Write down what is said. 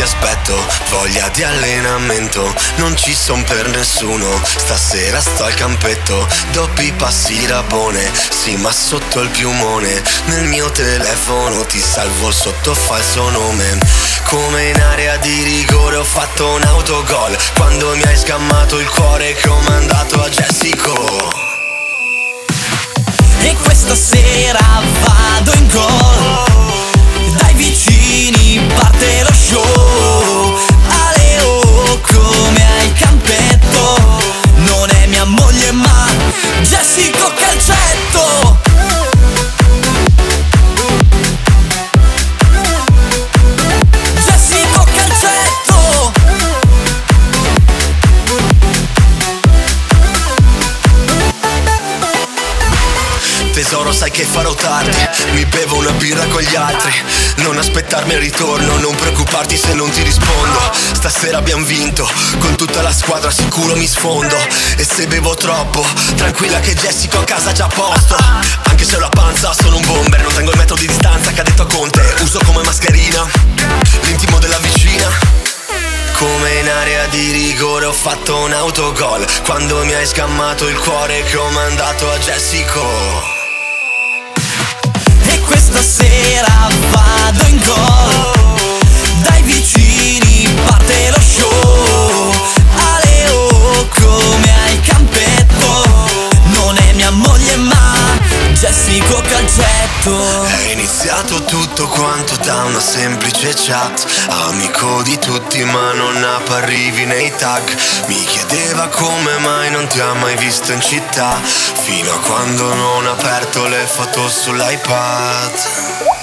aspetto, voglia di allenamento, non ci son per nessuno, stasera sto al campetto, doppi passi rabone, sì ma sotto il piumone, nel mio telefono ti salvo sotto falso nome, come in area di rigore ho fatto un autogol, quando mi hai scammato il cuore che ho mandato a Jessico. E questa sera vado in gol, dai vicini parte lo show, Aleo come al campetto, non è mia moglie ma Jessico calcetto. Jessico calcetto. Tesoro, sai che farò tardi, mi bevo una birra con gli altri, non aspettarmi il ritorno, non preoccuparti se non ti rispondo, stasera abbiamo vinto, con tutta la squadra sicuro mi sfondo, e se bevo troppo, tranquilla che Jessico a casa già a posto, anche se ho la panza sono un bomber, non tengo il metro di distanza che ha detto a Conte, uso come mascherina, l'intimo della vicina. Come in area di rigore ho fatto un autogol, quando mi hai scammato il cuore che ho mandato a Jessico. E questa sera vado in gol, dai vicini parte lo show, Aleo come al campetto, non è mia moglie ma Jessico calcetto. È iniziato tutto quanto da una semplice chat, amico di tutti ma non apparivi nei tag, mi chiedeva come mai non ti ha mai visto in città, fino a quando non ho aperto le foto sull'iPad.